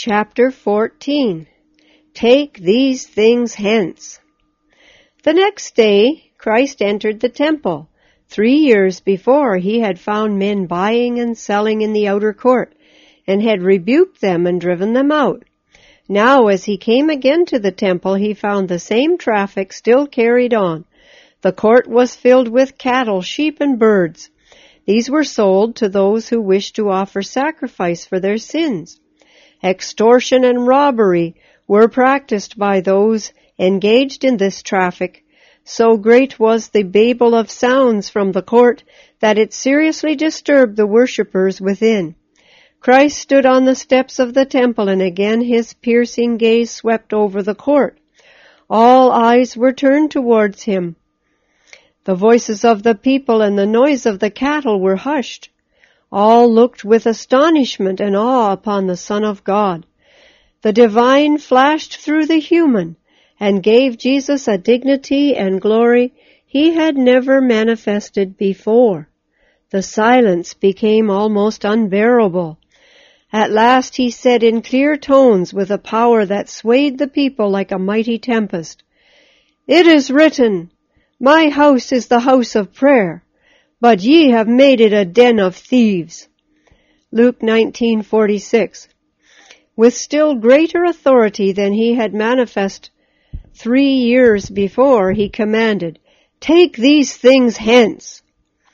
Chapter 14. Take these things hence. The next day Christ entered the temple. 3 years before he had found men buying and selling in the outer court, and had rebuked them and driven them out. Now as he came again to the temple, he found the same traffic still carried on. The court was filled with cattle, sheep, and birds. These were sold to those who wished to offer sacrifice for their sins. Extortion and robbery were practiced by those engaged in this traffic. So great was the babel of sounds from the court that it seriously disturbed the worshippers within. Christ stood on the steps of the temple, and again his piercing gaze swept over the court. All eyes were turned towards him. The voices of the people and the noise of the cattle were hushed. All looked with astonishment and awe upon the Son of God. The divine flashed through the human, and gave Jesus a dignity and glory he had never manifested before. The silence became almost unbearable. At last he said in clear tones, with a power that swayed the people like a mighty tempest, "It is written, My house is the house of prayer, but ye have made it a den of thieves." Luke 19:46. With still greater authority than he had manifested 3 years before, he commanded, "Take these things hence."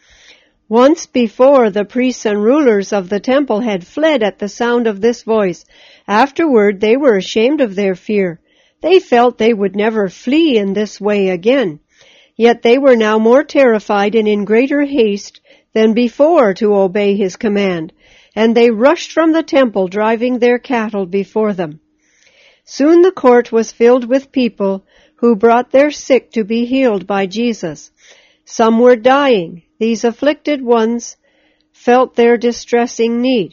Once before, the priests and rulers of the temple had fled at the sound of this voice. Afterward, they were ashamed of their fear. They felt they would never flee in this way again. Yet they were now more terrified and in greater haste than before to obey his command, and they rushed from the temple, driving their cattle before them. Soon the court was filled with people who brought their sick to be healed by Jesus. Some were dying. These afflicted ones felt their distressing need.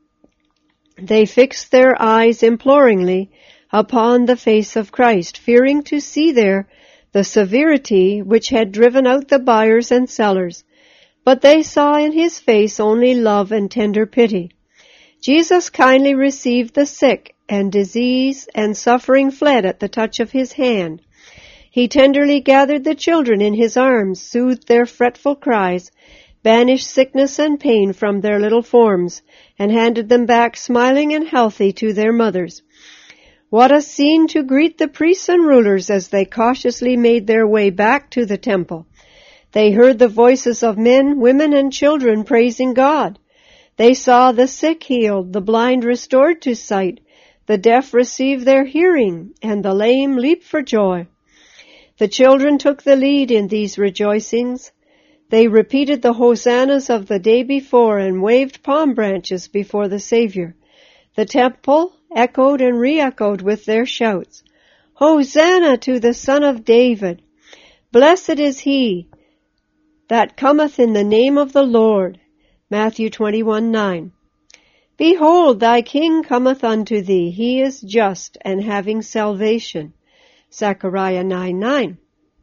They fixed their eyes imploringly upon the face of Christ, fearing to see there the severity which had driven out the buyers and sellers. But they saw in his face only love and tender pity. Jesus kindly received the sick, and disease and suffering fled at the touch of his hand. He tenderly gathered the children in his arms, soothed their fretful cries, banished sickness and pain from their little forms, and handed them back smiling and healthy to their mothers. What a scene to greet the priests and rulers as they cautiously made their way back to the temple. They heard the voices of men, women, and children praising God. They saw the sick healed, the blind restored to sight, the deaf receive their hearing, and the lame leap for joy. The children took the lead in these rejoicings. They repeated the hosannas of the day before and waved palm branches before the Savior. The temple echoed and re-echoed with their shouts. Hosanna to the Son of David! Blessed is he that cometh in the name of the Lord. Matthew 21:9. Behold, thy King cometh unto thee. He is just and having salvation. Zechariah 9:9.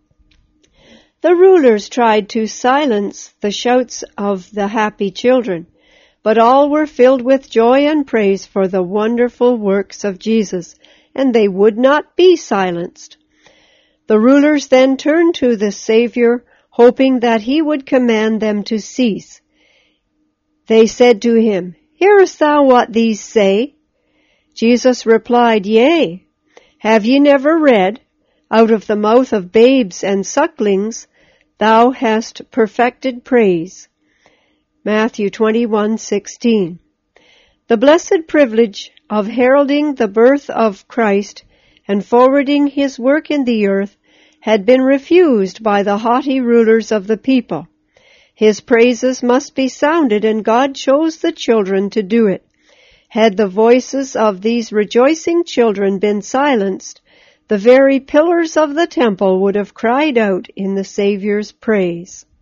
The rulers tried to silence the shouts of the happy children, but all were filled with joy and praise for the wonderful works of Jesus, and they would not be silenced. The rulers then turned to the Savior, hoping that he would command them to cease. They said to him, Hearest thou what these say? Jesus replied, Yea. Have ye never read, Out of the mouth of babes and sucklings thou hast perfected praise? Matthew 21:16. The blessed privilege of heralding the birth of Christ and forwarding his work in the earth had been refused by the haughty rulers of the people. His praises must be sounded, and God chose the children to do it. Had the voices of these rejoicing children been silenced, the very pillars of the temple would have cried out in the Savior's praise.